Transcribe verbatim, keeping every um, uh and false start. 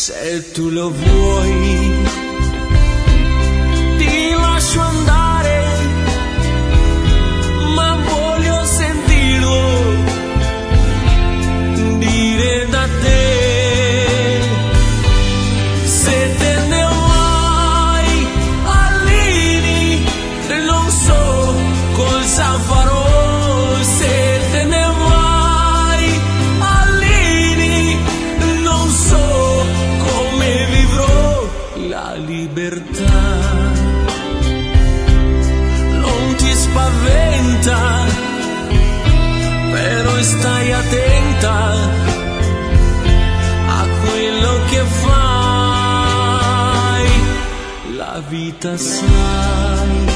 Se tu lo vuoi, ti lascio andare, ma voglio sentirlo dire da te. Se te ne vai, Allini, non so cosa farò. Se te ne vai, Allini, non so come vivrò la libertà. Non ti spaventa, però stai attenta a quello che fai. La vita sai